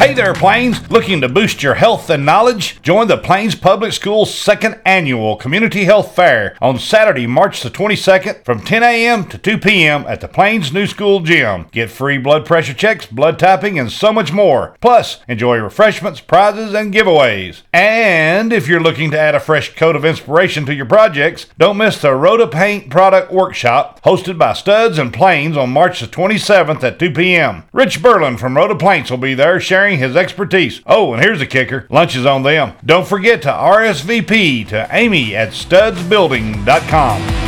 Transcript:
Hey there, Plains! Looking to boost your health and knowledge? Join the Plains Public Schools' second annual Community Health Fair on Saturday, March the 22nd from 10 a.m. to 2 p.m. at the Plains New School Gym. Get free blood pressure checks, blood typing, and so much more. Plus, enjoy refreshments, prizes, and giveaways. And if you're looking to add a fresh coat of inspiration to your projects, don't miss the Rhoda Paint Product Workshop hosted by Studs and Plains on March the 27th at 2 p.m. Rich Berlin from Rhoda Paints will be there sharing his expertise. Oh, and here's the kicker. Lunch is on them. Don't forget to RSVP to Amy at studsbuilding.com.